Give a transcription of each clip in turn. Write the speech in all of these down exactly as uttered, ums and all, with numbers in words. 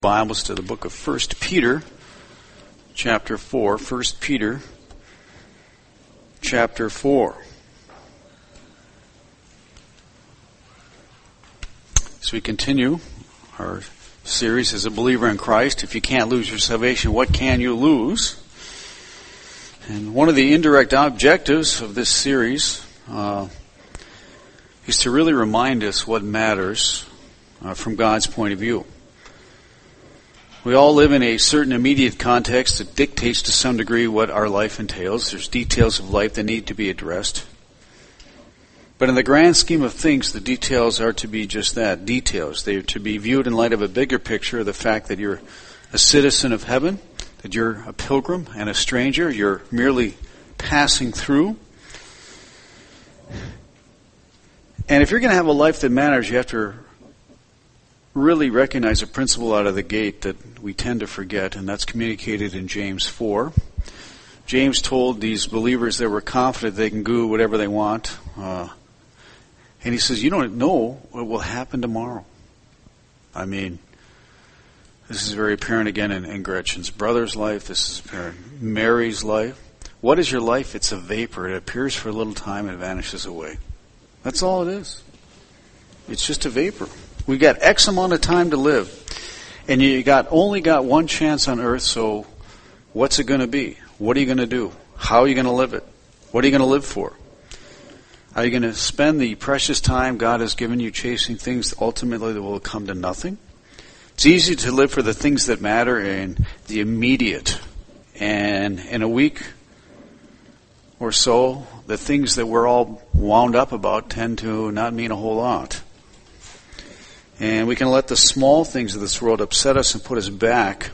Bibles to the book of First Peter, chapter four. First Peter, chapter four. As we continue our series as a believer in Christ, if you can't lose your salvation, what can you lose? And one of the indirect objectives of this series uh, is to really remind us what matters uh, from God's point of view. We all live in a certain immediate context that dictates to some degree what our life entails. There's details of life that need to be addressed. But in the grand scheme of things, the details are to be just that, details. They are to be viewed in light of a bigger picture of the fact that you're a citizen of heaven, that you're a pilgrim and a stranger, you're merely passing through. And if you're going to have a life that matters, you have to really recognize a principle out of the gate that we tend to forget, and that's communicated in James four. James told these believers that were confident they can do whatever they want, uh, and he says, you don't know what will happen tomorrow. I mean, this is very apparent again in, in Gretchen's brother's life. This is apparent in Mary's life. What is your life? It's a vapor. It appears for a little time and vanishes away. That's all it is. It's just a vapor. We got X amount of time to live, and you got only got one chance on earth, so what's it going to be? What are you going to do? How are you going to live it? What are you going to live for? Are you going to spend the precious time God has given you chasing things ultimately that will come to nothing? It's easy to live for the things that matter in the immediate, and in a week or so, the things that we're all wound up about tend to not mean a whole lot. And we can let the small things of this world upset us and put us back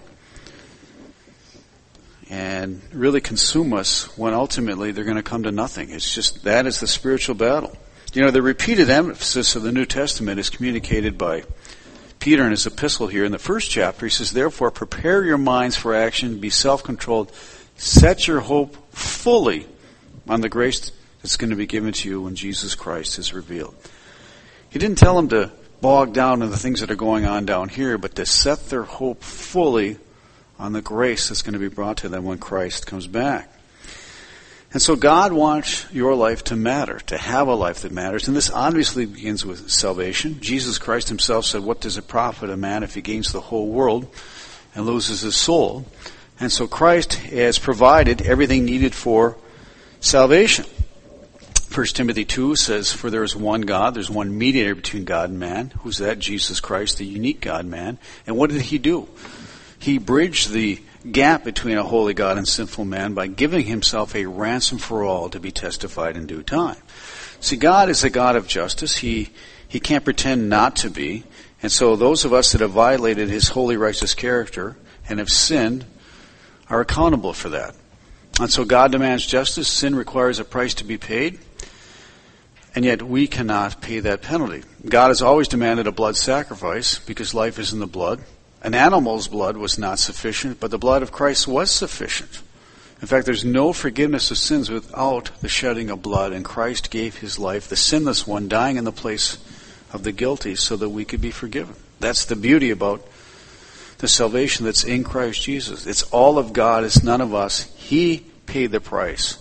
and really consume us when ultimately they're going to come to nothing. It's just that is the spiritual battle. You know, the repeated emphasis of the New Testament is communicated by Peter in his epistle here in the first chapter. He says, therefore, prepare your minds for action, be self-controlled, set your hope fully on the grace that's going to be given to you when Jesus Christ is revealed. He didn't tell them to bogged down in the things that are going on down here, but to set their hope fully on the grace that's going to be brought to them when Christ comes back. And so God wants your life to matter, to have a life that matters. And this obviously begins with salvation. Jesus Christ himself said, what does it profit a man if he gains the whole world and loses his soul? And so Christ has provided everything needed for salvation. First Timothy two says, for there is one God, there's one mediator between God and man. Who's that? Jesus Christ, the unique God-man. And what did he do? He bridged the gap between a holy God and sinful man by giving himself a ransom for all to be testified in due time. See, God is a God of justice. He, he can't pretend not to be. And so those of us that have violated his holy, righteous character and have sinned are accountable for that. And so God demands justice. Sin requires a price to be paid. And yet we cannot pay that penalty. God has always demanded a blood sacrifice because life is in the blood. An animal's blood was not sufficient, but the blood of Christ was sufficient. In fact, there's no forgiveness of sins without the shedding of blood, and Christ gave his life, the sinless one, dying in the place of the guilty so that we could be forgiven. That's the beauty about the salvation that's in Christ Jesus. It's all of God, it's none of us. He paid the price.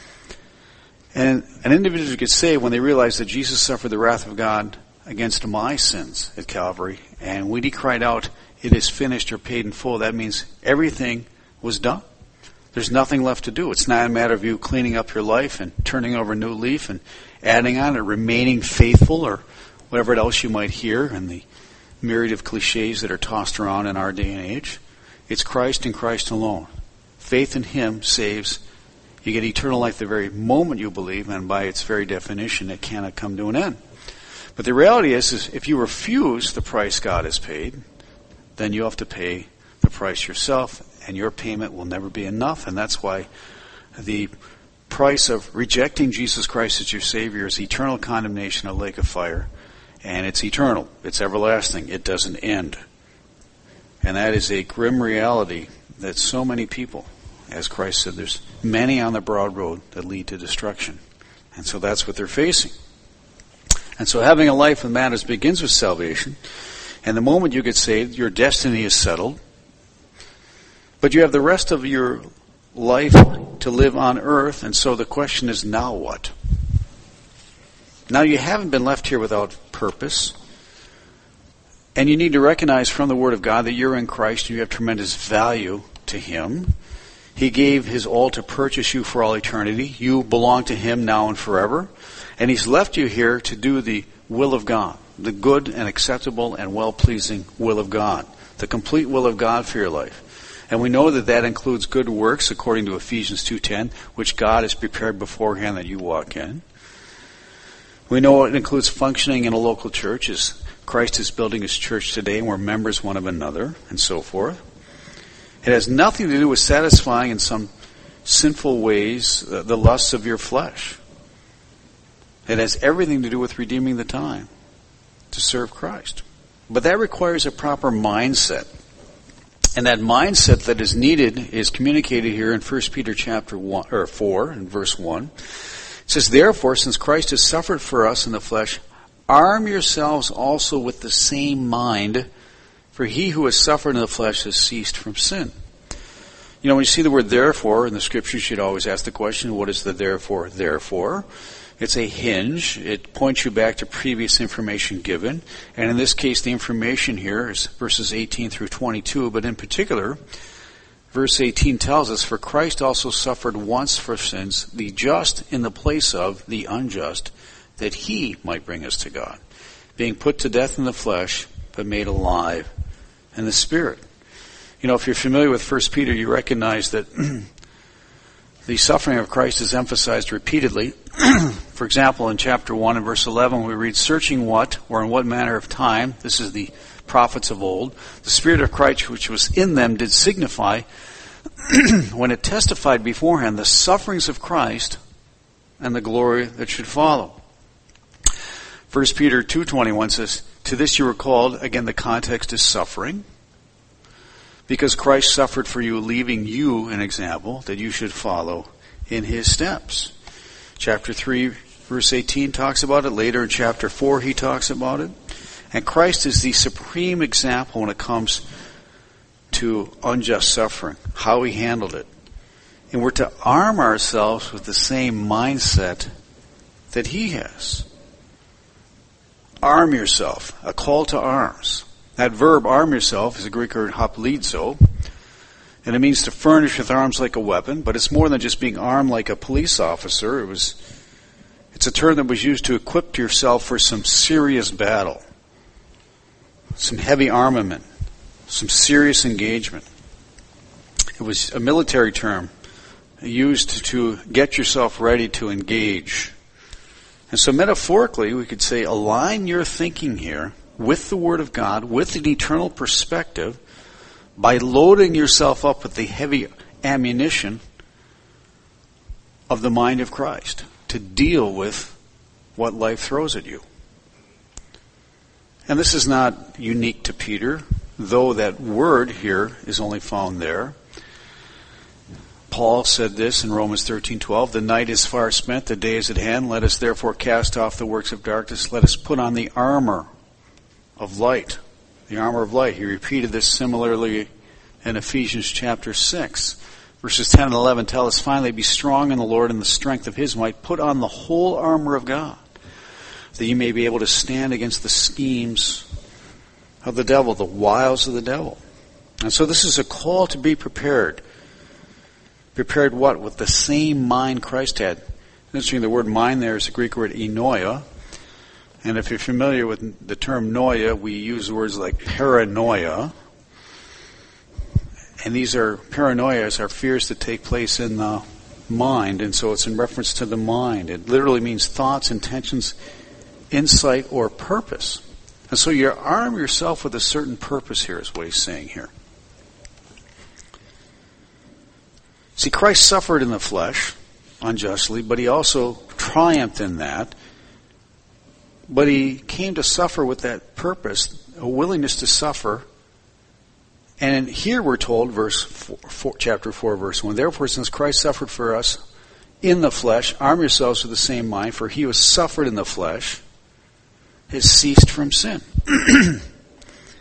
And an individual gets saved when they realize that Jesus suffered the wrath of God against my sins at Calvary. And when he cried out, it is finished or paid in full, that means everything was done. There's nothing left to do. It's not a matter of you cleaning up your life and turning over a new leaf and adding on or remaining faithful or whatever else you might hear in the myriad of cliches that are tossed around in our day and age. It's Christ and Christ alone. Faith in him saves. You get eternal life the very moment you believe, and by its very definition, it cannot come to an end. But the reality is, is if you refuse the price God has paid, then you have to pay the price yourself, and your payment will never be enough. And that's why the price of rejecting Jesus Christ as your Savior is eternal condemnation, a lake of fire. And it's eternal. It's everlasting. It doesn't end. And that is a grim reality that so many people, as Christ said, there's many on the broad road that lead to destruction. And so that's what they're facing. And so having a life that matters begins with salvation. And the moment you get saved, your destiny is settled. But you have the rest of your life to live on earth, and so the question is, now what? Now you haven't been left here without purpose. And you need to recognize from the Word of God that you're in Christ and you have tremendous value to Him. He gave His all to purchase you for all eternity. You belong to Him now and forever. And He's left you here to do the will of God, the good and acceptable and well-pleasing will of God, the complete will of God for your life. And we know that that includes good works, according to Ephesians two ten, which God has prepared beforehand that you walk in. We know it includes functioning in a local church, as Christ is building His church today, and we're members one of another, and so forth. It has nothing to do with satisfying in some sinful ways uh, the lusts of your flesh. It has everything to do with redeeming the time to serve Christ. But that requires a proper mindset. And that mindset that is needed is communicated here in First Peter chapter one, or four, and verse one. It says, "Therefore, since Christ has suffered for us in the flesh, arm yourselves also with the same mind, for he who has suffered in the flesh has ceased from sin." You know, when you see the word therefore in the scriptures, you'd always ask the question, what is the therefore, therefore? It's a hinge. It points you back to previous information given. And in this case, the information here is verses eighteen through twenty-two. But in particular, verse eighteen tells us, "For Christ also suffered once for sins, the just in the place of the unjust, that He might bring us to God, being put to death in the flesh, but made alive in the Spirit." You know, if you're familiar with First Peter, you recognize that the suffering of Christ is emphasized repeatedly. For example, in chapter one and verse eleven, we read, "Searching what, or in what manner of time," this is the prophets of old, "the Spirit of Christ which was in them did signify, when it testified beforehand, the sufferings of Christ and the glory that should follow." First Peter two twenty-one says, "To this you were called," again the context is suffering, "because Christ suffered for you, leaving you an example that you should follow in His steps." Chapter three, verse eighteen talks about it. Later in chapter four, he talks about it. And Christ is the supreme example when it comes to unjust suffering, how He handled it. And we're to arm ourselves with the same mindset that He has. Arm yourself, a call to arms. That verb, arm yourself, is a Greek word haplizo, and it means to furnish with arms like a weapon, but it's more than just being armed like a police officer. It was, it's a term that was used to equip yourself for some serious battle, some heavy armament, some serious engagement. It was a military term used to get yourself ready to engage. And so metaphorically, we could say, align your thinking here with the Word of God, with an eternal perspective, by loading yourself up with the heavy ammunition of the mind of Christ to deal with what life throws at you. And this is not unique to Peter, though that word here is only found there. Paul said this in Romans thirteen twelve, "The night is far spent, the day is at hand. Let us therefore cast off the works of darkness. Let us put on the armor of light." The armor of light. He repeated this similarly in Ephesians chapter six. Verses ten and eleven tell us, "Finally, be strong in the Lord and the strength of His might. Put on the whole armor of God, that you may be able to stand against the schemes of the devil," the wiles of the devil. And so this is a call to be prepared. Prepared what? With the same mind Christ had. Interesting, the word mind there is the Greek word enoia. And if you're familiar with the term noia, we use words like paranoia. And these are, paranoias are fears that take place in the mind. And so it's in reference to the mind. It literally means thoughts, intentions, insight, or purpose. And so you arm yourself with a certain purpose here, is what he's saying here. See, Christ suffered in the flesh unjustly, but He also triumphed in that. But He came to suffer with that purpose, a willingness to suffer. And here we're told, verse four, four, chapter four, verse one, "Therefore, since Christ suffered for us in the flesh, arm yourselves with the same mind, for He who suffered in the flesh has ceased from sin."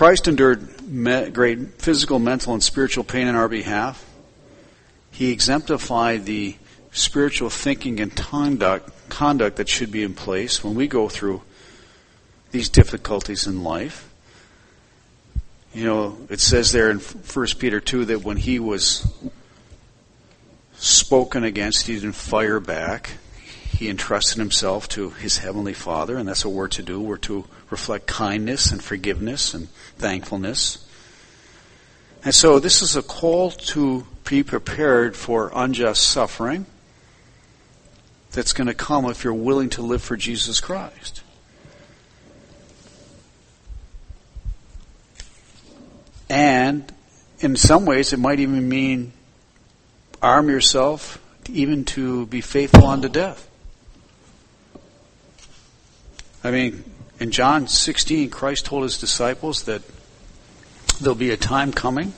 Christ endured me- great physical, mental, and spiritual pain on our behalf. He exemplified the spiritual thinking and conduct, conduct that should be in place when we go through these difficulties in life. You know, it says there in First Peter two that when he was spoken against, he didn't fire back. He entrusted himself to his heavenly Father, and that's what we're to do. We're to reflect kindness and forgiveness and thankfulness. And so this is a call to be prepared for unjust suffering that's going to come if you're willing to live for Jesus Christ. And in some ways, it might even mean arm yourself even to be faithful unto death. I mean, in John sixteen, Christ told his disciples that there'll be a time coming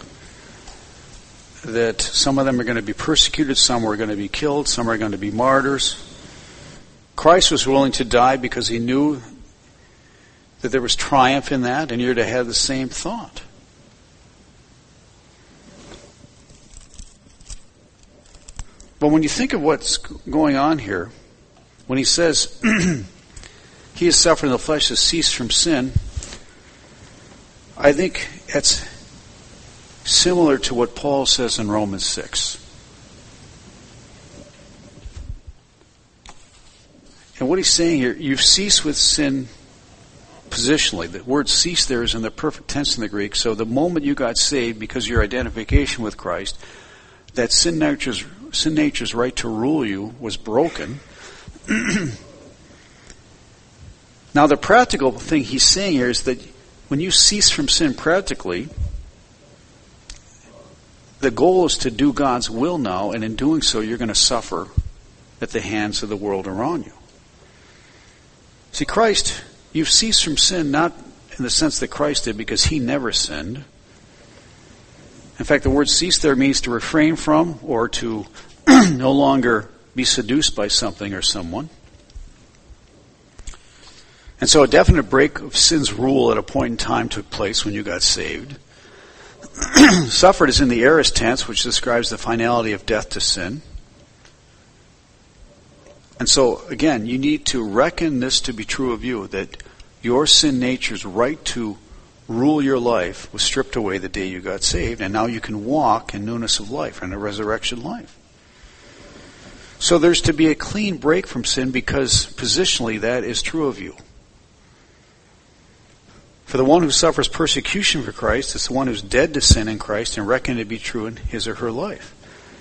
that some of them are going to be persecuted, some are going to be killed, some are going to be martyrs. Christ was willing to die because he knew that there was triumph in that, and you're to have the same thought. But when you think of what's going on here, when he says, he has suffered in the flesh, has ceased from sin, I think it's similar to what Paul says in Romans six. And what he's saying here, you've ceased with sin positionally. The word cease there is in the perfect tense in the Greek. So the moment you got saved, because of your identification with Christ, that sin nature's, sin nature's right to rule you was broken. Now the practical thing he's saying here is that when you cease from sin practically, the goal is to do God's will now, and in doing so you're going to suffer at the hands of the world around you. See, Christ, you've ceased from sin not in the sense that Christ did, because he never sinned. In fact, the word cease there means to refrain from or to no longer be seduced by something or someone. And so a definite break of sin's rule at a point in time took place when you got saved. Suffered is in the aorist tense, which describes the finality of death to sin. And so, again, you need to reckon this to be true of you, that your sin nature's right to rule your life was stripped away the day you got saved, and now you can walk in newness of life and a resurrection life. So there's to be a clean break from sin, because positionally that is true of you. For the one who suffers persecution for Christ is the one who's dead to sin in Christ and reckoned to be true in his or her life.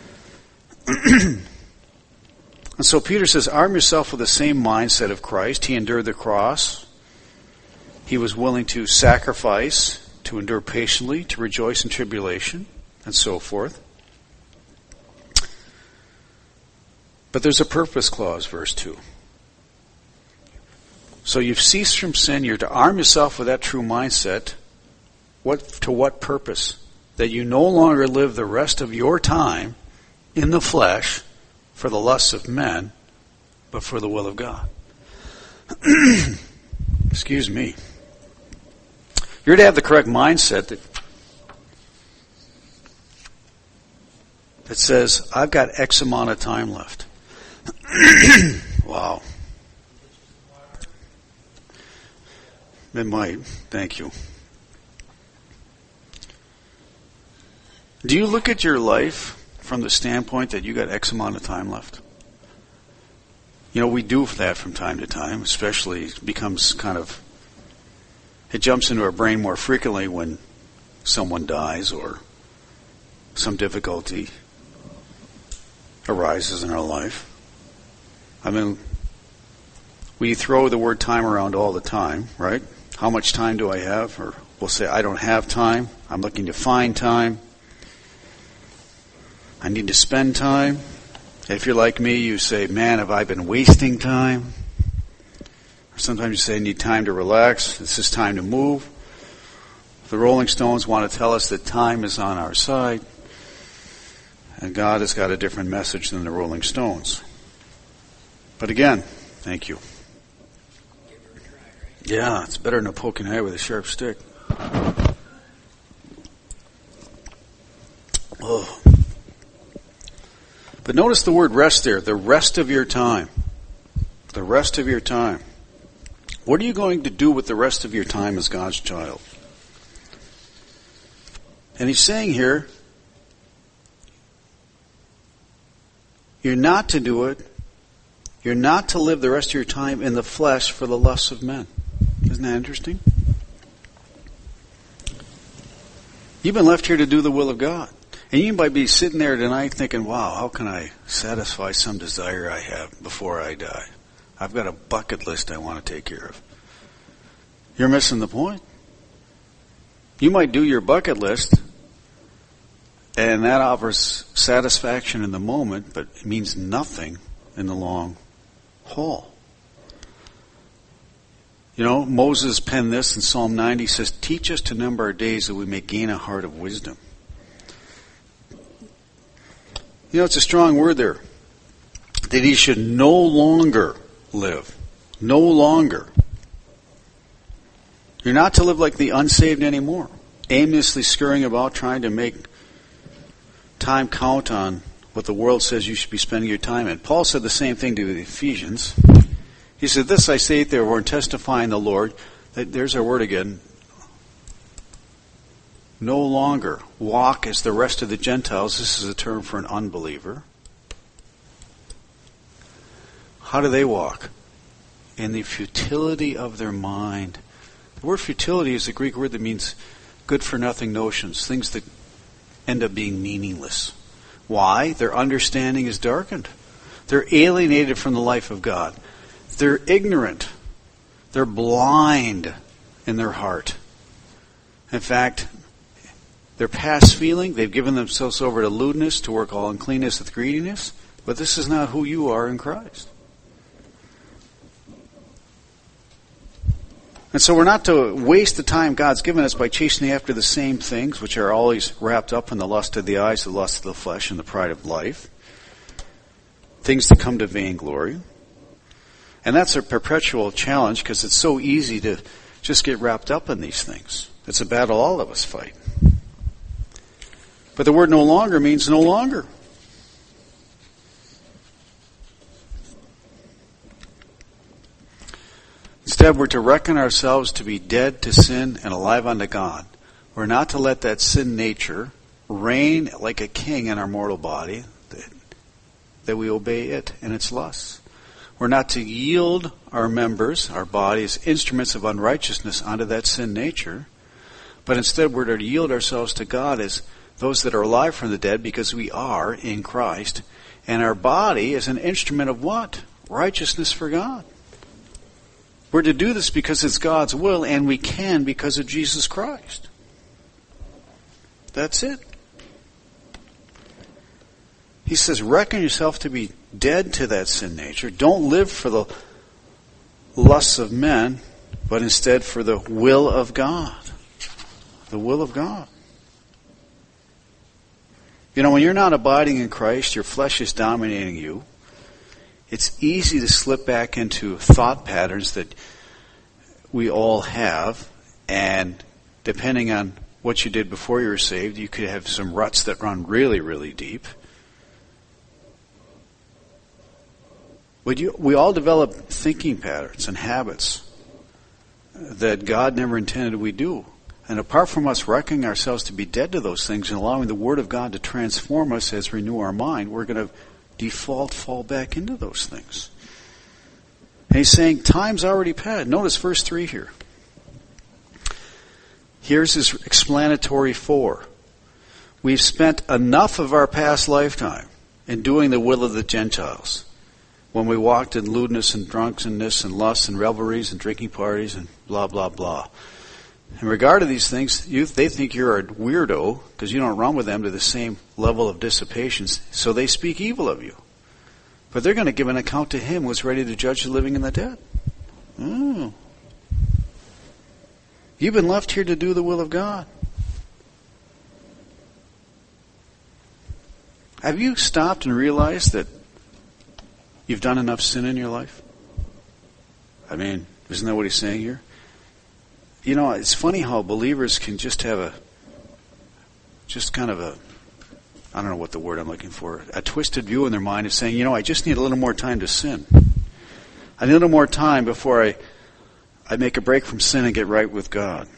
And so Peter says, arm yourself with the same mindset of Christ. He endured the cross. He was willing to sacrifice, to endure patiently, to rejoice in tribulation, and so forth. But there's a purpose clause, verse two. So you've ceased from sin. You're to arm yourself with that true mindset. What, to what purpose? That you no longer live the rest of your time in the flesh for the lusts of men, but for the will of God. Excuse me. You're to have the correct mindset that, that says, I've got X amount of time left. Wow. It might. Thank you. Do you look at your life from the standpoint that you got X amount of time left? You know, we do that from time to time, especially it becomes kind of, it jumps into our brain more frequently when someone dies or some difficulty arises in our life. I mean, we throw the word time around all the time, right? How much time do I have? Or we'll say, I don't have time. I'm looking to find time. I need to spend time. If you're like me, you say, man, have I been wasting time? Or sometimes you say, I need time to relax. This is time to move. The Rolling Stones want to tell us that time is on our side. And God has got a different message than the Rolling Stones. But again, thank you. Yeah, it's better than a poking eye with a sharp stick. Oh. But notice the word rest there, the rest of your time. The rest of your time. What are you going to do with the rest of your time as God's child? And he's saying here, you're not to do it. You're not to live the rest of your time in the flesh for the lusts of men. Isn't that interesting? You've been left here to do the will of God. And you might be sitting there tonight thinking, wow, how can I satisfy some desire I have before I die? I've got a bucket list I want to take care of. You're missing the point. You might do your bucket list, and that offers satisfaction in the moment, but it means nothing in the long haul. You know, Moses penned this in Psalm ninety. He says, teach us to number our days that we may gain a heart of wisdom. You know, it's a strong word there. That he should no longer live. No longer. You're not to live like the unsaved anymore. Aimlessly scurrying about trying to make time count on what the world says you should be spending your time in. Paul said the same thing to the Ephesians. He said, this I say therefore, and testifying the Lord, that there's our word again, no longer walk as the rest of the Gentiles. This is a term for an unbeliever. How do they walk? In the futility of their mind. The word futility is a Greek word that means good-for-nothing notions, things that end up being meaningless. Why? Their understanding is darkened. They're alienated from the life of God. They're ignorant. They're blind in their heart. In fact, they're past feeling. They've given themselves over to lewdness, to work all uncleanness with greediness. But this is not who you are in Christ. And so we're not to waste the time God's given us by chasing after the same things, which are always wrapped up in the lust of the eyes, the lust of the flesh, and the pride of life. Things that come to vainglory. And that's a perpetual challenge because it's so easy to just get wrapped up in these things. It's a battle all of us fight. But the word no longer means no longer. Instead, we're to reckon ourselves to be dead to sin and alive unto God. We're not to let that sin nature reign like a king in our mortal body, that, that we obey it and its lusts. We're not to yield our members, our bodies, instruments of unrighteousness unto that sin nature, but instead we're to yield ourselves to God as those that are alive from the dead because we are in Christ, and our body is an instrument of what? Righteousness for God. We're to do this because it's God's will, and we can because of Jesus Christ. That's it. He says, reckon yourself to be dead to that sin nature. Don't live for the lusts of men, but instead for the will of God. The will of God. You know, when you're not abiding in Christ, your flesh is dominating you. It's easy to slip back into thought patterns that we all have, and depending on what you did before you were saved, you could have some ruts that run really, really deep. But you, we all develop thinking patterns and habits that God never intended we do. And apart from us reckoning ourselves to be dead to those things and allowing the Word of God to transform us as we renew our mind, we're going to default, fall back into those things. And he's saying, time's already passed. Notice verse three here. Here's his explanatory four. We've spent enough of our past lifetime in doing the will of the Gentiles, when we walked in lewdness and drunkenness and lusts and revelries and drinking parties and blah, blah, blah. In regard to these things, you, they think you're a weirdo because you don't run with them to the same level of dissipation, so they speak evil of you. But they're going to give an account to him who's ready to judge the living and the dead. Oh. You've been left here to do the will of God. Have you stopped and realized that you've done enough sin in your life? I mean, isn't that what he's saying here? you know, it's funny how believers can just have a, just kind of a, I don't know what the word I'm looking for, a twisted view in their mind of saying, you know, I just need a little more time to sin. I need a little more time before I, I make a break from sin and get right with God.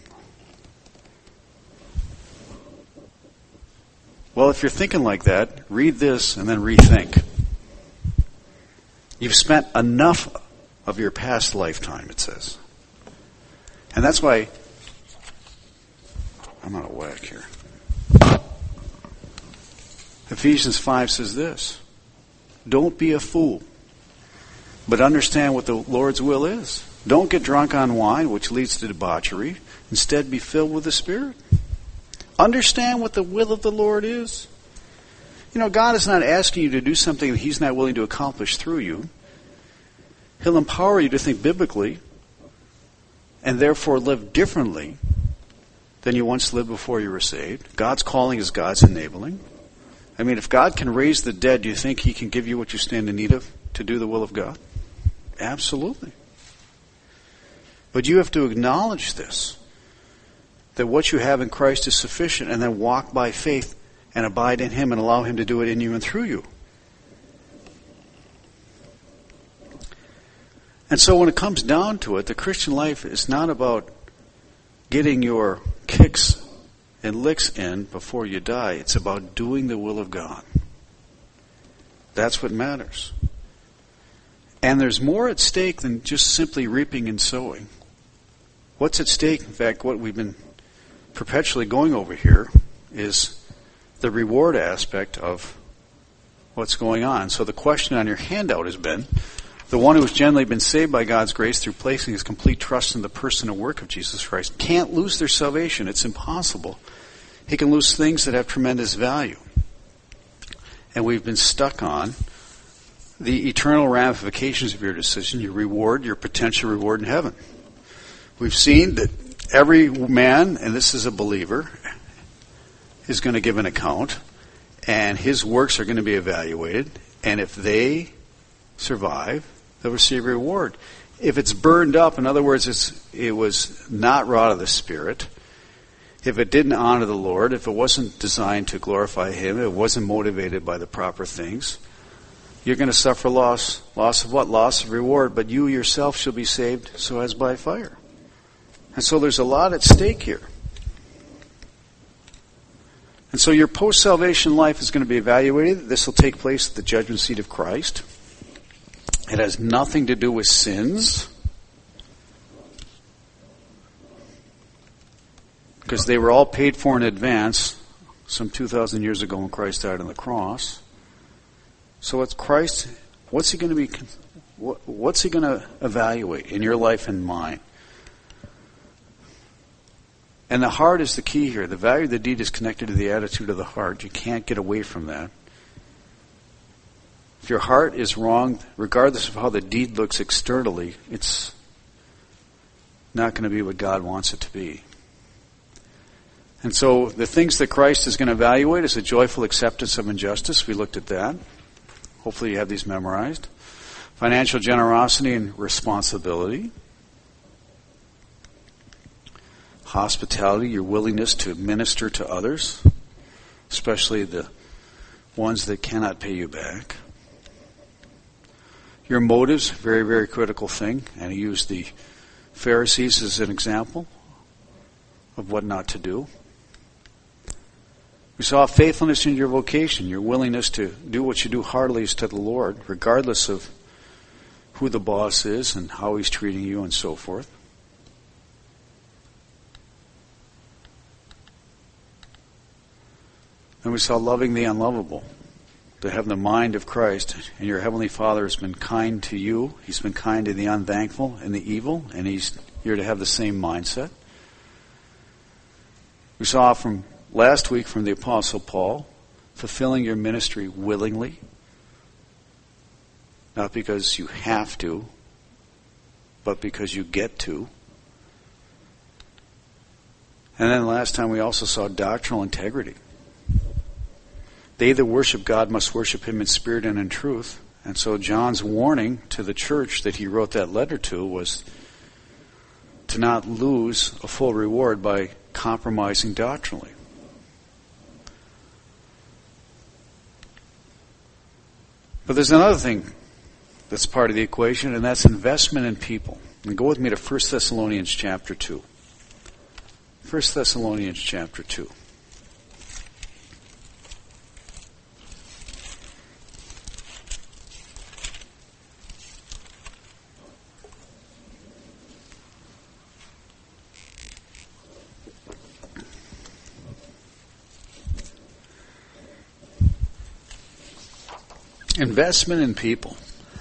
Well, if you're thinking like that, read this and then rethink. You've spent enough of your past lifetime, it says. And that's why I'm out of whack here. Ephesians five says this: don't be a fool, but understand what the Lord's will is. Don't get drunk on wine, which leads to debauchery. Instead, be filled with the Spirit. Understand what the will of the Lord is. You know, God is not asking you to do something that He's not willing to accomplish through you. He'll empower you to think biblically and therefore live differently than you once lived before you were saved. God's calling is God's enabling. I mean, if God can raise the dead, do you think He can give you what you stand in need of to do the will of God? Absolutely. But you have to acknowledge this, that what you have in Christ is sufficient, and then walk by faith and abide in Him and allow Him to do it in you and through you. And so when it comes down to it, the Christian life is not about getting your kicks and licks in before you die. It's about doing the will of God. That's what matters. And there's more at stake than just simply reaping and sowing. What's at stake, in fact, what we've been perpetually going over here, is the reward aspect of what's going on. So the question on your handout has been, the one who has generally been saved by God's grace through placing his complete trust in the person and work of Jesus Christ can't lose their salvation. It's impossible. He can lose things that have tremendous value. And we've been stuck on the eternal ramifications of your decision, your reward, your potential reward in heaven. We've seen that every man, and this is a believer, is going to give an account, and his works are going to be evaluated, and if they survive, they'll receive a reward. If it's burned up, in other words, it's, it was not wrought of the Spirit, if it didn't honor the Lord, if it wasn't designed to glorify Him, it wasn't motivated by the proper things, you're going to suffer loss. Loss of what? Loss of reward. But you yourself shall be saved, so as by fire. And so there's a lot at stake here. And so your post-salvation life is going to be evaluated. This will take place at the judgment seat of Christ. It has nothing to do with sins, because they were all paid for in advance some two thousand years ago when Christ died on the cross. So what's Christ, what's he going to be, what's he going to evaluate in your life and mine? And the heart is the key here. The value of the deed is connected to the attitude of the heart. You can't get away from that. If your heart is wrong, regardless of how the deed looks externally, it's not going to be what God wants it to be. And so the things that Christ is going to evaluate is a joyful acceptance of injustice. We looked at that. Hopefully you have these memorized. Financial generosity and responsibility. Hospitality, your willingness to minister to others, especially the ones that cannot pay you back. Your motives, very, very critical thing. And he used the Pharisees as an example of what not to do. We saw faithfulness in your vocation, your willingness to do what you do heartily is to the Lord, regardless of who the boss is and how he's treating you and so forth. And we saw loving the unlovable, to have the mind of Christ, and your Heavenly Father has been kind to you. He's been kind to the unthankful and the evil, and he's you're to have the same mindset. We saw from last week from the Apostle Paul, fulfilling your ministry willingly, not because you have to, but because you get to. And then last time we also saw doctrinal integrity. They that worship God must worship Him in spirit and in truth. And so John's warning to the church that he wrote that letter to was to not lose a full reward by compromising doctrinally. But there's another thing that's part of the equation, and that's investment in people. And go with me to First Thessalonians chapter two. First Thessalonians chapter two. Investment in people.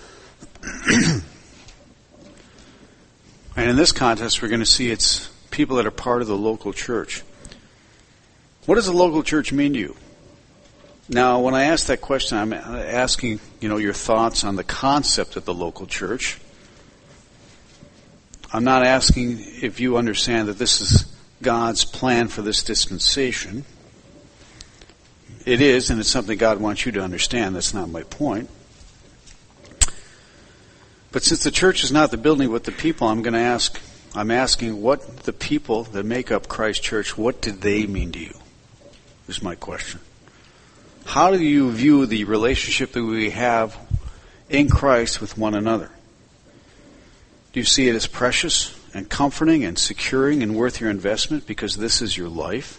And in this context, we're going to see it's people that are part of the local church. What does a local church mean to you? Now, when I ask that question, I'm asking, you know, your thoughts on the concept of the local church. I'm not asking if you understand that this is God's plan for this dispensation. It is, and it's something God wants you to understand. That's not my point. But since the church is not the building but the people, I'm going to ask, I'm asking what the people that make up Christ Church, what do they mean to you? Is my question. How do you view the relationship that we have in Christ with one another? Do you see it as precious and comforting and securing and worth your investment because this is your life?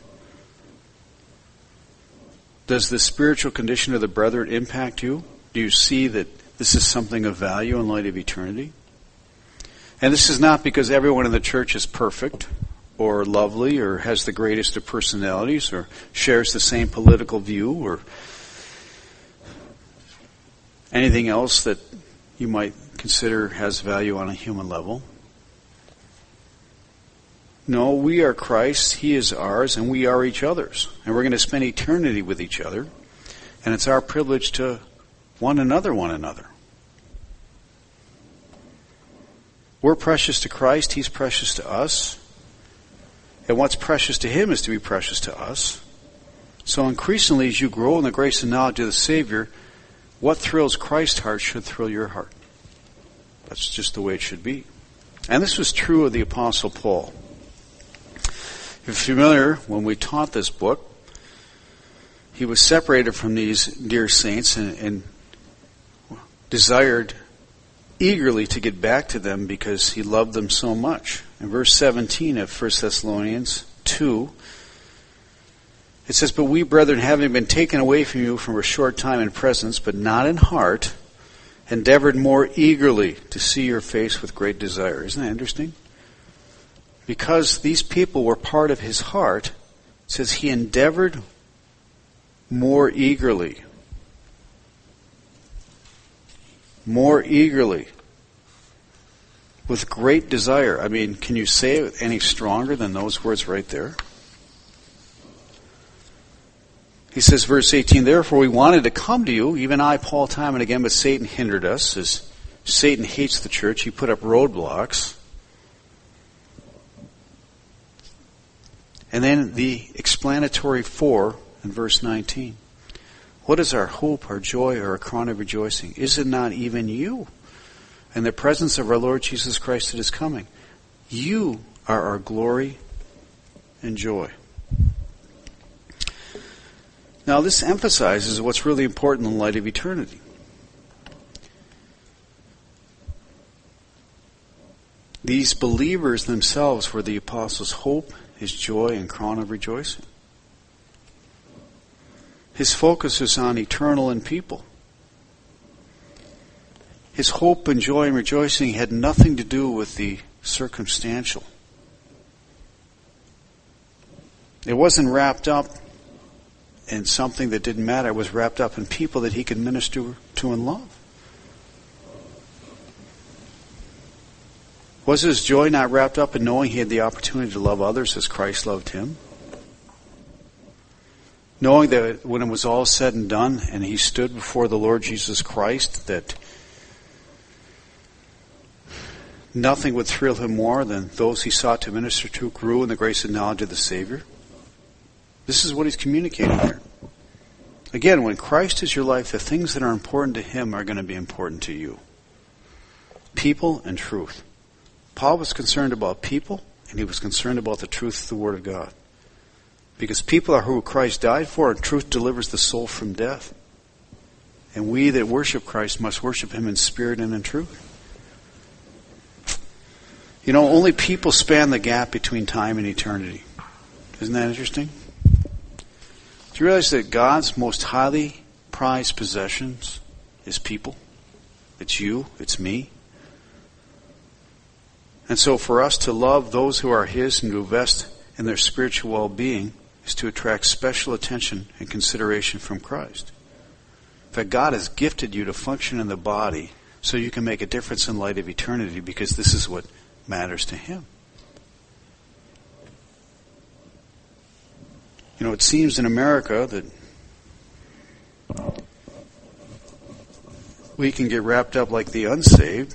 Does the spiritual condition of the brethren impact you? Do you see that this is something of value in light of eternity? And this is not because everyone in the church is perfect or lovely or has the greatest of personalities or shares the same political view or anything else that you might consider has value on a human level. No, we are Christ, He is ours, and we are each other's. And we're going to spend eternity with each other. And it's our privilege to one another one another. We're precious to Christ, He's precious to us. And what's precious to Him is to be precious to us. So increasingly, as you grow in the grace and knowledge of the Savior, what thrills Christ's heart should thrill your heart. That's just the way it should be. And this was true of the Apostle Paul. If you're familiar, when we taught this book, he was separated from these dear saints and, and desired eagerly to get back to them because he loved them so much. In verse seventeen of First Thessalonians two, it says, "But we, brethren, having been taken away from you for a short time in presence, but not in heart, endeavored more eagerly to see your face with great desire." Isn't that interesting? Because these people were part of his heart, it says he endeavored more eagerly. More eagerly. With great desire. I mean, can you say it any stronger than those words right there? He says, verse eighteen, "Therefore we wanted to come to you, even I, Paul, time and again, but Satan hindered us." As Satan hates the church, he put up roadblocks. And then the explanatory for in verse nineteen. "What is our hope, our joy, or our crown of rejoicing? Is it not even you? In the presence of our Lord Jesus Christ that is coming. You are our glory and joy." Now this emphasizes what's really important in light of eternity. These believers themselves were the apostles' hope, his joy, and crown of rejoicing. His focus is on eternal and people. His hope and joy and rejoicing had nothing to do with the circumstantial. It wasn't wrapped up in something that didn't matter. It was wrapped up in people that he could minister to and love. Was his joy not wrapped up in knowing he had the opportunity to love others as Christ loved him? Knowing that when it was all said and done and he stood before the Lord Jesus Christ, that nothing would thrill him more than those he sought to minister to grew in the grace and knowledge of the Savior? This is what he's communicating here. Again, when Christ is your life, the things that are important to him are going to be important to you. People and truth. Paul was concerned about people, and he was concerned about the truth of the Word of God. Because people are who Christ died for, and truth delivers the soul from death. And we that worship Christ must worship Him in spirit and in truth. You know, only people span the gap between time and eternity. Isn't that interesting? Do you realize that God's most highly prized possessions is people? It's you, it's me. And so for us to love those who are His and to invest in their spiritual well-being is to attract special attention and consideration from Christ. In fact, God has gifted you to function in the body so you can make a difference in light of eternity, because this is what matters to Him. You know, it seems in America that we can get wrapped up like the unsaved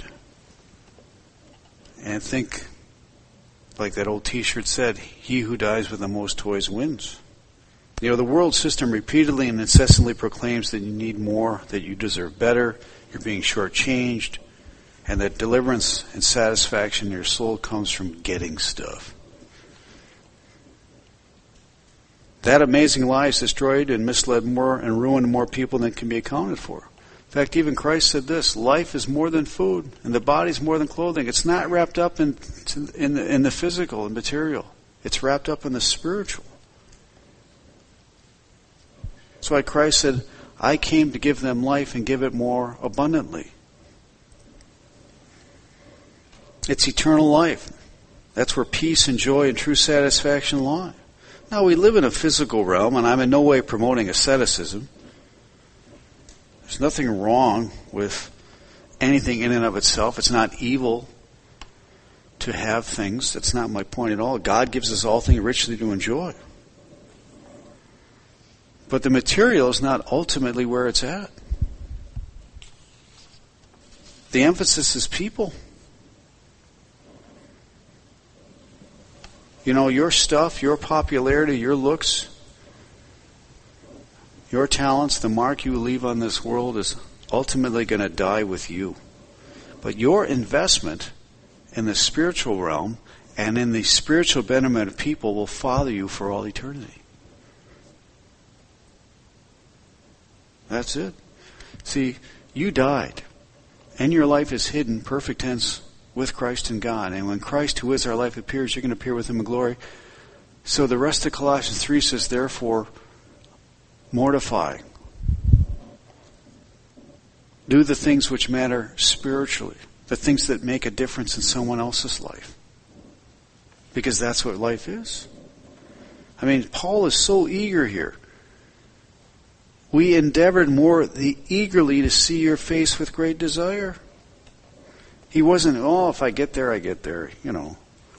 and think, like that old t-shirt said, he who dies with the most toys wins. You know, the world system repeatedly and incessantly proclaims that you need more, that you deserve better, you're being shortchanged, and that deliverance and satisfaction in your soul comes from getting stuff. That amazing lie has destroyed and misled more and ruined more people than can be accounted for. In fact, even Christ said this: life is more than food, and the body is more than clothing. It's not wrapped up in, in, the, in the physical and material. It's wrapped up in the spiritual. That's why Christ said, I came to give them life and give it more abundantly. It's eternal life. That's where peace and joy and true satisfaction lie. Now, we live in a physical realm, and I'm in no way promoting asceticism. There's nothing wrong with anything in and of itself. It's not evil to have things. That's not my point at all. God gives us all things richly to enjoy. But the material is not ultimately where it's at. The emphasis is people. You know, your stuff, your popularity, your looks, your talents, the mark you leave on this world is ultimately going to die with you. But your investment in the spiritual realm and in the spiritual betterment of people will follow you for all eternity. That's it. See, you died, and your life is hidden, perfect tense, with Christ and God. And when Christ, who is our life, appears, you're going to appear with Him in glory. So the rest of Colossians three says, therefore, mortify. Do the things which matter spiritually. The things that make a difference in someone else's life. Because that's what life is. I mean, Paul is so eager here. We endeavored more the eagerly to see your face with great desire. He wasn't, oh, if I get there, I get there, you know.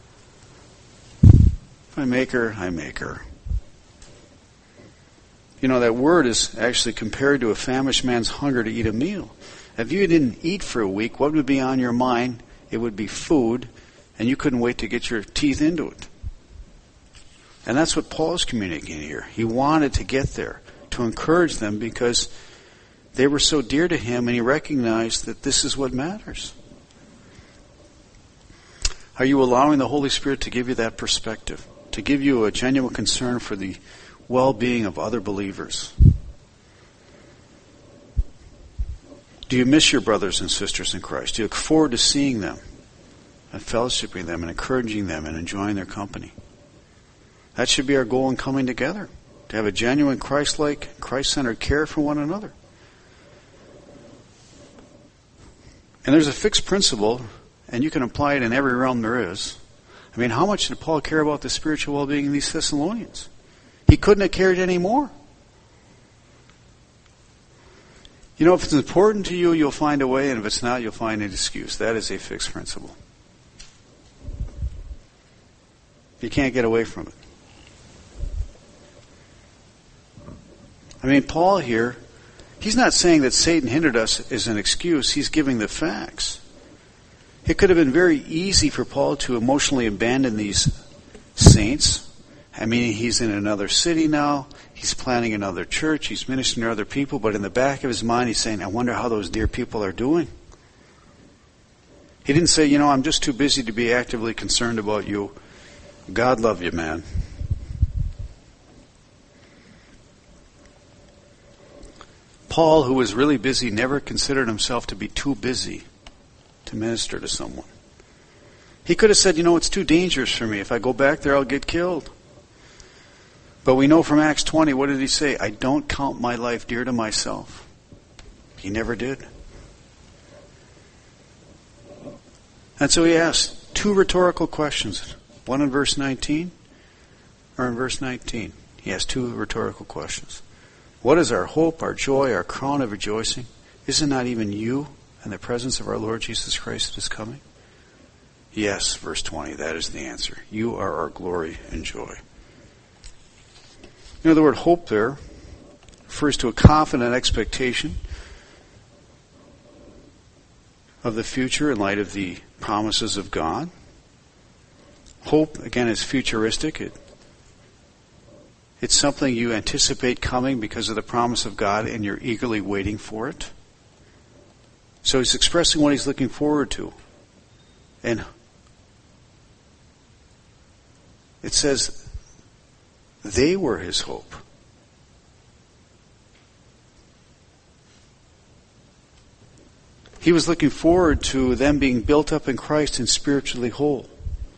If I make her, I make her. You know, that word is actually compared to a famished man's hunger to eat a meal. If you didn't eat for a week, what would be on your mind? It would be food, and you couldn't wait to get your teeth into it. And that's what Paul's communicating here. He wanted to get there, to encourage them, because they were so dear to him, and he recognized that this is what matters. Are you allowing the Holy Spirit to give you that perspective, to give you a genuine concern for the well-being of other believers? Do you miss your brothers and sisters in Christ? Do you look forward to seeing them and fellowshipping them and encouraging them and enjoying their company? That should be our goal in coming together, to have a genuine Christ-like, Christ-centered care for one another. And there's a fixed principle, and you can apply it in every realm there is. I mean, how much did Paul care about the spiritual well-being of these Thessalonians? He couldn't have cared any more. You know, if it's important to you, you'll find a way, and if it's not, you'll find an excuse. That is a fixed principle. You can't get away from it. I mean, Paul here, he's not saying that Satan hindered us as an excuse. He's giving the facts. It could have been very easy for Paul to emotionally abandon these saints. I mean, he's in another city now. He's planning another church. He's ministering to other people. But in the back of his mind, he's saying, I wonder how those dear people are doing. He didn't say, you know, I'm just too busy to be actively concerned about you. God love you, man. Paul, who was really busy, never considered himself to be too busy to minister to someone. He could have said, you know, it's too dangerous for me. If I go back there, I'll get killed. But we know from Acts twenty, what did he say? I don't count my life dear to myself. He never did. And so he asked two rhetorical questions. One in verse nineteen, or in verse nineteen. He asked two rhetorical questions. What is our hope, our joy, our crown of rejoicing? Is it not even you and the presence of our Lord Jesus Christ that is coming? Yes, verse twenty, that is the answer. You are our glory and joy. You know, the word hope there refers to a confident expectation of the future in light of the promises of God. Hope, again, is futuristic. It, it's something you anticipate coming because of the promise of God and you're eagerly waiting for it. So he's expressing what he's looking forward to. And it says they were his hope. He was looking forward to them being built up in Christ and spiritually whole.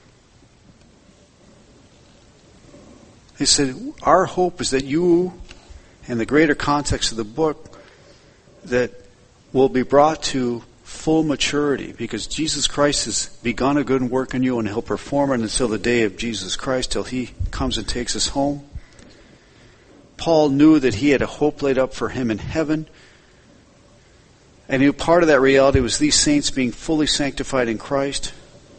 He said, our hope is that you, in the greater context of the book, that will be brought to full maturity because Jesus Christ has begun a good work in you and he'll perform it until the day of Jesus Christ, till he comes and takes us home. Paul knew that he had a hope laid up for him in heaven. And he knew part of that reality was these saints being fully sanctified in Christ.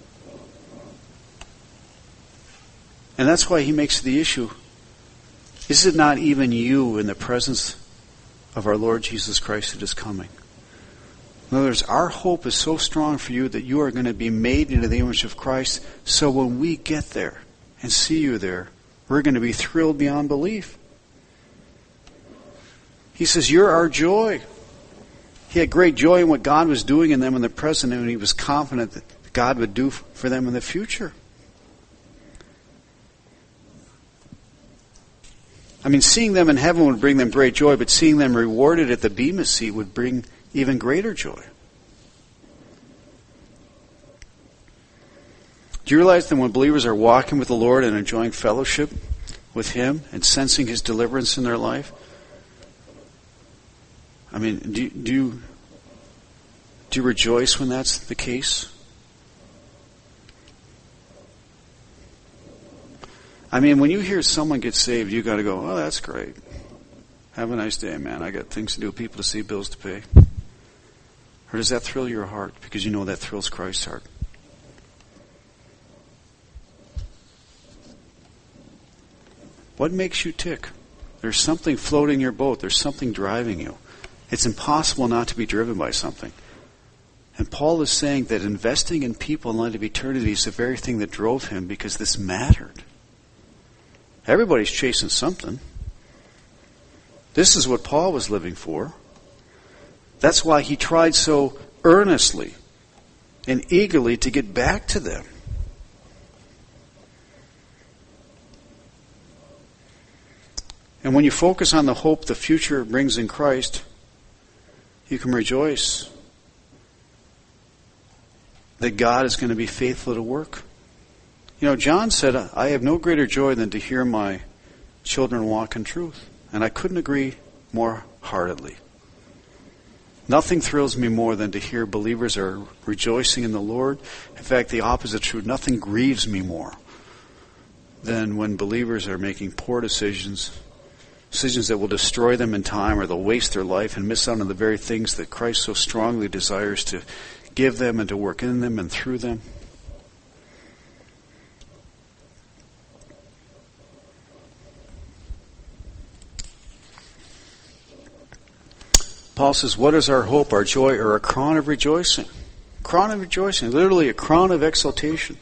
And that's why he makes the issue, is it not even you in the presence of our Lord Jesus Christ that is coming? In other words, our hope is so strong for you that you are going to be made into the image of Christ. So when we get there and see you there, we're going to be thrilled beyond belief. He says, you're our joy. He had great joy in what God was doing in them in the present, and he was confident that God would do for them in the future. I mean, seeing them in heaven would bring them great joy, but seeing them rewarded at the Bema seat would bring even greater joy. Do you realize that when believers are walking with the Lord and enjoying fellowship with him and sensing his deliverance in their life, I mean, do, do you do you rejoice when that's the case? I mean, when you hear someone get saved, you got to go, oh, that's great. Have a nice day, man. I got things to do, people to see, bills to pay. Or does that thrill your heart because you know that thrills Christ's heart? What makes you tick? There's something floating your boat. There's something driving you. It's impossible not to be driven by something. And Paul is saying that investing in people in light of eternity is the very thing that drove him because this mattered. Everybody's chasing something. This is what Paul was living for. That's why he tried so earnestly and eagerly to get back to them. And when you focus on the hope the future brings in Christ, you can rejoice that God is going to be faithful to work. You know, John said, I have no greater joy than to hear my children walk in truth. And I couldn't agree more heartedly. Nothing thrills me more than to hear believers are rejoicing in the Lord. In fact, the opposite is true. Nothing grieves me more than when believers are making poor decisions, decisions that will destroy them in time, or they'll waste their life and miss out on the very things that Christ so strongly desires to give them and to work in them and through them. Paul says, what is our hope, our joy, or a crown of rejoicing? Crown of rejoicing, literally a crown of exaltation.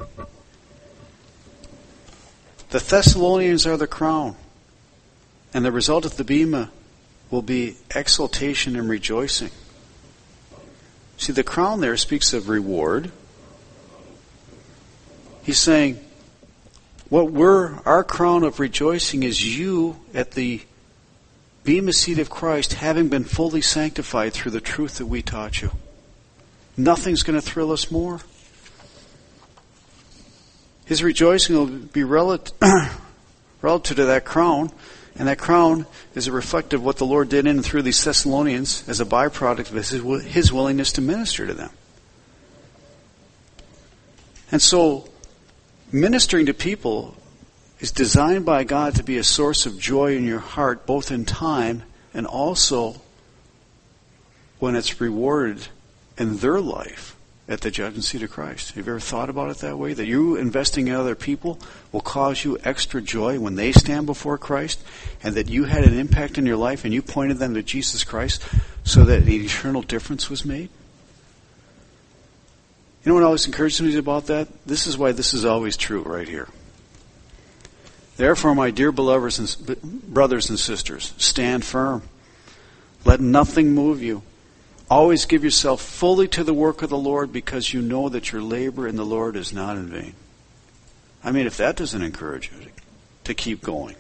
The Thessalonians are the crown. And the result of the Bema will be exaltation and rejoicing. See, the crown there speaks of reward. He's saying, what we're, our crown of rejoicing is you at the bema seat of Christ, having been fully sanctified through the truth that we taught you. Nothing's going to thrill us more. His rejoicing will be relative, relative to that crown, and that crown is a reflective of what the Lord did in and through these Thessalonians as a byproduct of his, his willingness to minister to them. And so, ministering to people is designed by God to be a source of joy in your heart, both in time and also when it's rewarded in their life at the judgment seat of Christ. Have you ever thought about it that way? That you investing in other people will cause you extra joy when they stand before Christ, and that you had an impact in your life and you pointed them to Jesus Christ so that an eternal difference was made? You know what always encourages me about that? This is why this is always true right here. Therefore, my dear beloved and brothers and sisters, stand firm. Let nothing move you. Always give yourself fully to the work of the Lord, because you know that your labor in the Lord is not in vain. I mean, if that doesn't encourage you to keep going.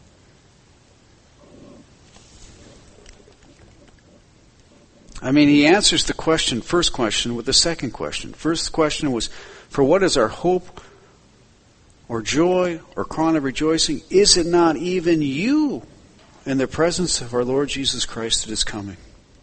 I mean, he answers the question, first question, with the second question. First question was, for what is our hope or joy or crown of rejoicing? Is it not even you in the presence of our Lord Jesus Christ that is coming?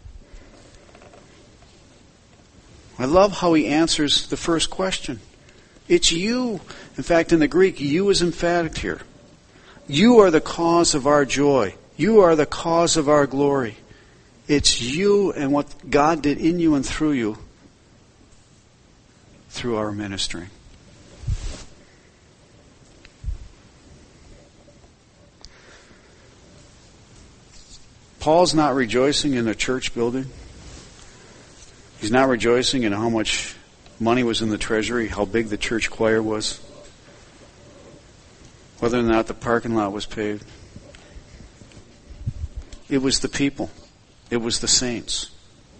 I love how he answers the first question. It's you. In fact, in the Greek, you is emphatic here. You are the cause of our joy. You are the cause of our glory. It's you and what God did in you and through you through our ministry. Paul's not rejoicing in a church building. He's not rejoicing in how much money was in the treasury, how big the church choir was, whether or not the parking lot was paved. It was the people. It was the saints.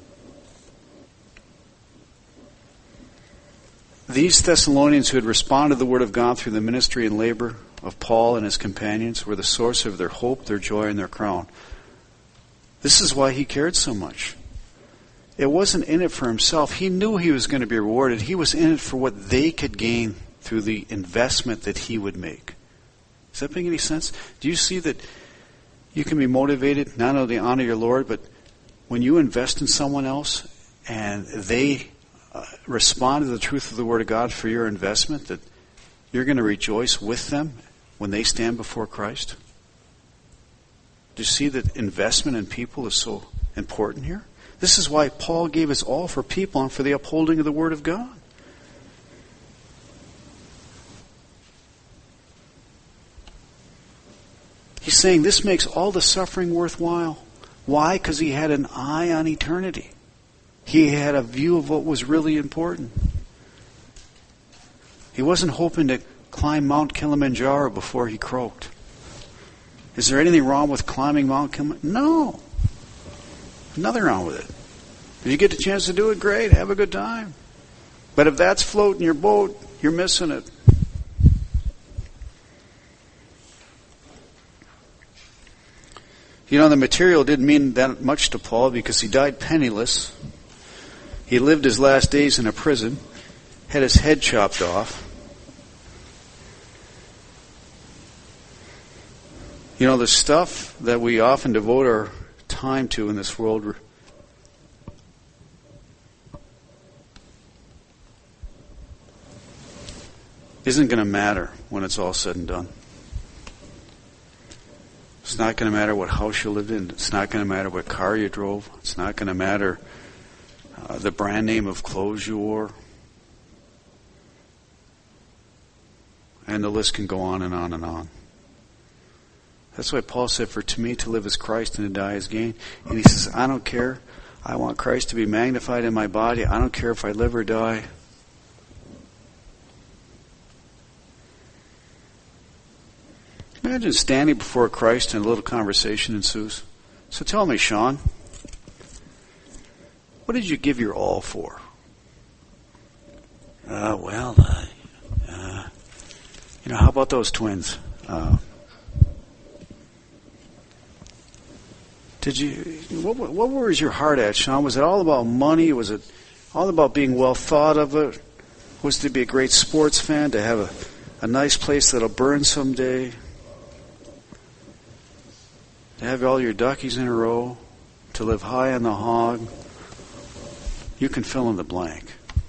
These Thessalonians who had responded to the Word of God through the ministry and labor of Paul and his companions were the source of their hope, their joy, and their crown. This is why he cared so much. It wasn't in it for himself. He knew he was going to be rewarded. He was in it for what they could gain through the investment that he would make. Does that make any sense? Do you see that you can be motivated not only to honor your Lord, but when you invest in someone else and they uh, respond to the truth of the Word of God for your investment, that you're going to rejoice with them when they stand before Christ? Do you see that investment in people is so important here? This is why Paul gave his all for people and for the upholding of the Word of God. He's saying this makes all the suffering worthwhile. Why? Because he had an eye on eternity. He had a view of what was really important. He wasn't hoping to climb Mount Kilimanjaro before he croaked. Is there anything wrong with climbing Mount Kilimanjaro? No. Nothing wrong with it. If you get the chance to do it, great. Have a good time. But if that's floating your boat, you're missing it. You know, the material didn't mean that much to Paul because he died penniless. He lived his last days in a prison, had his head chopped off. You know, the stuff that we often devote our time to in this world isn't going to matter when it's all said and done. It's not going to matter what house you lived in. It's not going to matter what car you drove. It's not going to matter uh, the brand name of clothes you wore. And the list can go on and on and on. That's why Paul said, for to me to live is Christ and to die is gain. And he says, I don't care. I want Christ to be magnified in my body. I don't care if I live or die. Imagine standing before Christ and a little conversation ensues. So tell me, Sean, what did you give your all for? Uh, well, uh, uh, You know, how about those twins? Uh, did you? What, what was your heart at, Sean? Was it all about money? Was it all about being well thought of? It was to be a great sports fan, to have a, a nice place that'll burn someday, to have all your duckies in a row, to live high on the hog. You can fill in the blank.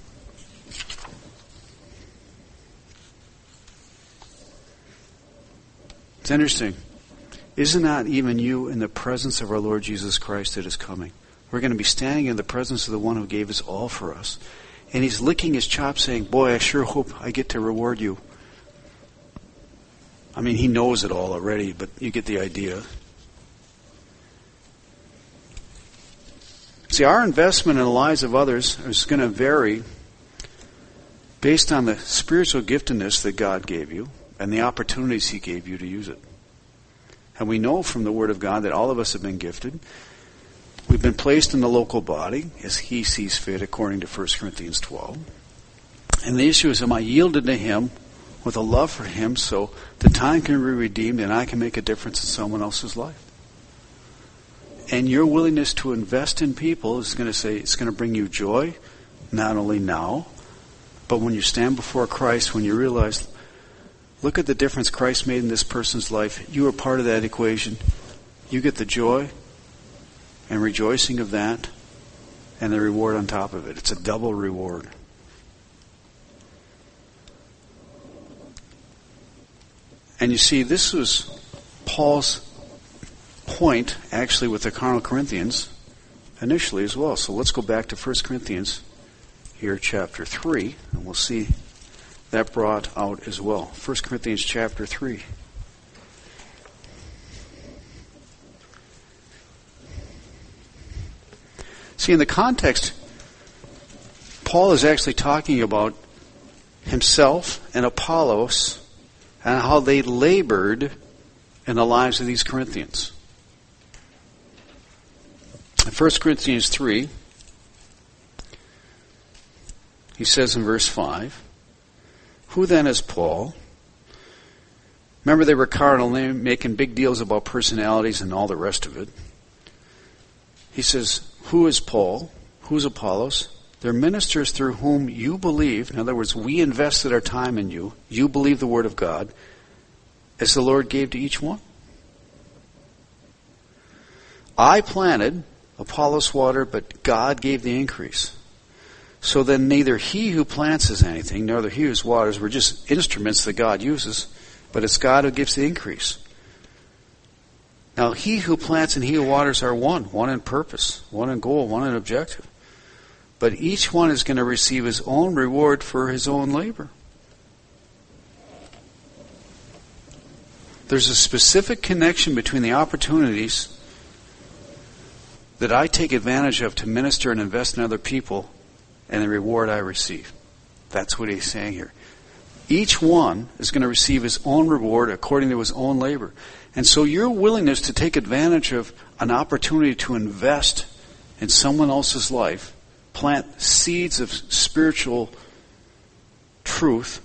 It's interesting. Isn't that even you in the presence of our Lord Jesus Christ that is coming? We're going to be standing in the presence of the one who gave us all for us. And he's licking his chops saying, boy, I sure hope I get to reward you. I mean, he knows it all already, but you get the idea. See, our investment in the lives of others is going to vary based on the spiritual giftedness that God gave you and the opportunities he gave you to use it. And we know from the Word of God that all of us have been gifted. We've been placed in the local body as he sees fit according to First Corinthians twelve. And the issue is, am I yielded to him with a love for him so the time can be redeemed and I can make a difference in someone else's life? And your willingness to invest in people is going to say it's going to bring you joy, not only now, but when you stand before Christ, when you realize, look at the difference Christ made in this person's life. You are part of that equation. You get the joy and rejoicing of that and the reward on top of it. It's a double reward. And you see, this was Paul's point, actually, with the carnal Corinthians initially as well. So let's go back to First Corinthians here, chapter three, and we'll see that brought out as well. First Corinthians chapter three. See, in the context, Paul is actually talking about himself and Apollos and how they labored in the lives of these Corinthians. In First Corinthians three, he says in verse five, who then is Paul? Remember, they were carnal, they were making big deals about personalities and all the rest of it. He says, who is Paul? Who's Apollos? They're ministers through whom you believe. In other words, we invested our time in you. You believe the Word of God as the Lord gave to each one. I planted, Apollos watered, but God gave the increase. So then neither he who plants is anything, nor he who waters. We're just instruments that God uses, but it's God who gives the increase. Now he who plants and he who waters are one, one in purpose, one in goal, one in objective. But each one is going to receive his own reward for his own labor. There's a specific connection between the opportunities that I take advantage of to minister and invest in other people and the reward I receive. That's what he's saying here. Each one is going to receive his own reward according to his own labor. And so your willingness to take advantage of an opportunity to invest in someone else's life, plant seeds of spiritual truth,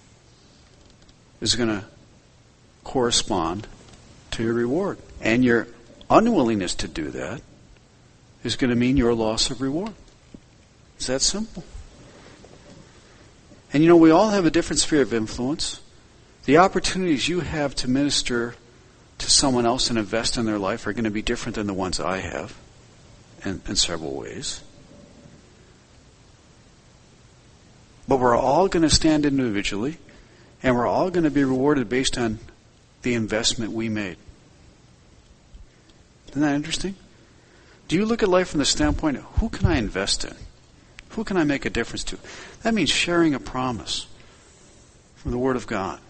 is going to correspond to your reward. And your unwillingness to do that is going to mean your loss of reward. It's that simple. And you know, we all have a different sphere of influence. The opportunities you have to minister to someone else and invest in their life are going to be different than the ones I have in, in several ways. But we're all going to stand individually, and we're all going to be rewarded based on the investment we made. Isn't that interesting? Do you look at life from the standpoint of who can I invest in? Who can I make a difference to? That means sharing a promise from the Word of God.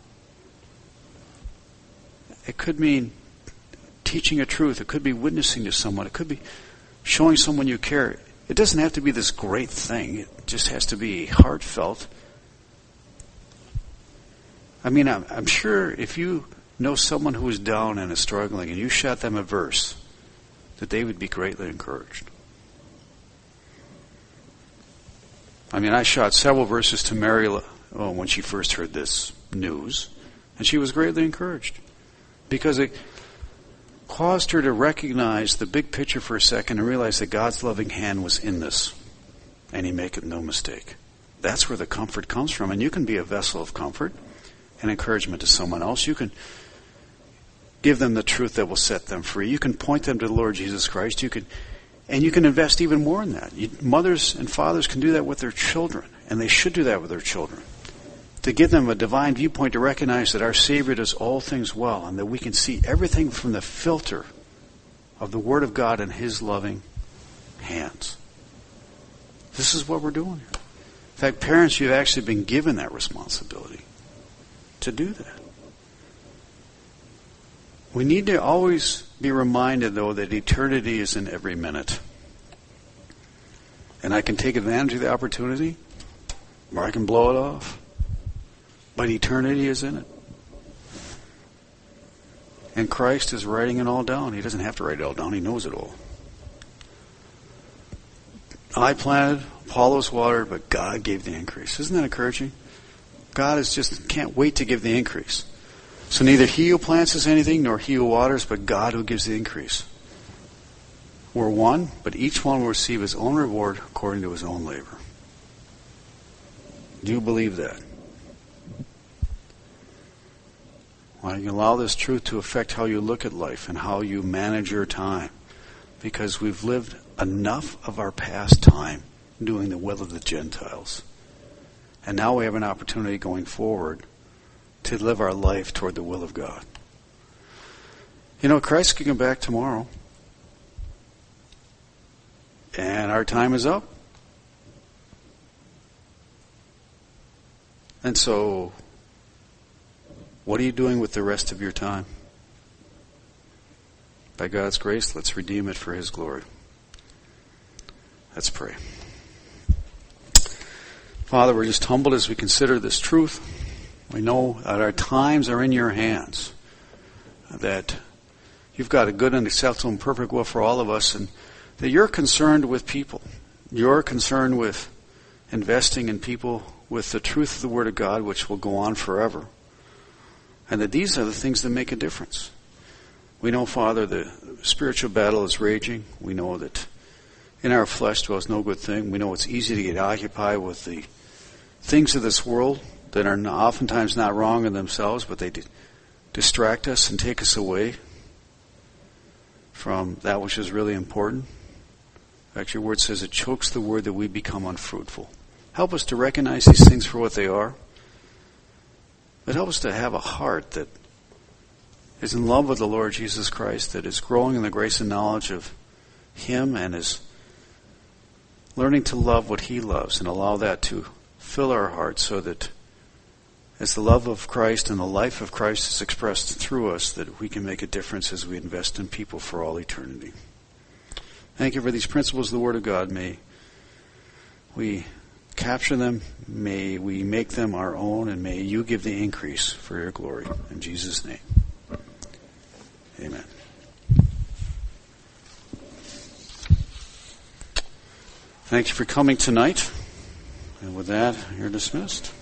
It could mean teaching a truth. It could be witnessing to someone. It could be showing someone you care. It doesn't have to be this great thing. It just has to be heartfelt. I mean, I'm, I'm sure if you know someone who is down and is struggling and you shot them a verse, that they would be greatly encouraged. I mean, I shot several verses to Mary oh, when she first heard this news. And she was greatly encouraged because it caused her to recognize the big picture for a second and realize that God's loving hand was in this. And he maketh no mistake. That's where the comfort comes from. And you can be a vessel of comfort and encouragement to someone else. You can give them the truth that will set them free. You can point them to the Lord Jesus Christ. You can, and you can invest even more in that. You, mothers and fathers can do that with their children, and they should do that with their children. To give them a divine viewpoint to recognize that our Savior does all things well, and that we can see everything from the filter of the Word of God in His loving hands. This is what we're doing here. In fact, parents, you've actually been given that responsibility to do that. We need to always be reminded, though, that eternity is in every minute. And I can take advantage of the opportunity, or I can blow it off. But eternity is in it. And Christ is writing it all down. He doesn't have to write it all down. He knows it all. I planted, Apollos watered, but God gave the increase. Isn't that encouraging? God is just can't wait to give the increase. So neither he who plants is anything, nor he who waters, but God who gives the increase. We're one, but each one will receive his own reward according to his own labor. Do you believe that? Well, you allow this truth to affect how you look at life and how you manage your time. Because we've lived enough of our past time doing the will of the Gentiles. And now we have an opportunity going forward to live our life toward the will of God. You know, Christ can come back tomorrow. And our time is up. And so, what are you doing with the rest of your time? By God's grace, let's redeem it for His glory. Let's pray. Father, we're just humbled as we consider this truth. We know that our times are in your hands, that you've got a good and acceptable and perfect will for all of us, and that you're concerned with people. You're concerned with investing in people with the truth of the Word of God, which will go on forever. And that these are the things that make a difference. We know, Father, the spiritual battle is raging. We know that in our flesh dwells no good thing. We know it's easy to get occupied with the things of this world that are oftentimes not wrong in themselves, but they distract us and take us away from that which is really important. In fact, your word says it chokes the word that we become unfruitful. Help us to recognize these things for what they are. But help us to have a heart that is in love with the Lord Jesus Christ, that is growing in the grace and knowledge of Him, and is learning to love what He loves, and allow that to fill our hearts so that as the love of Christ and the life of Christ is expressed through us, that we can make a difference as we invest in people for all eternity. Thank you for these principles of the Word of God. May we capture them, may we make them our own, and may you give the increase for your glory. In Jesus' name, amen. Thank you for coming tonight. And with that, you're dismissed.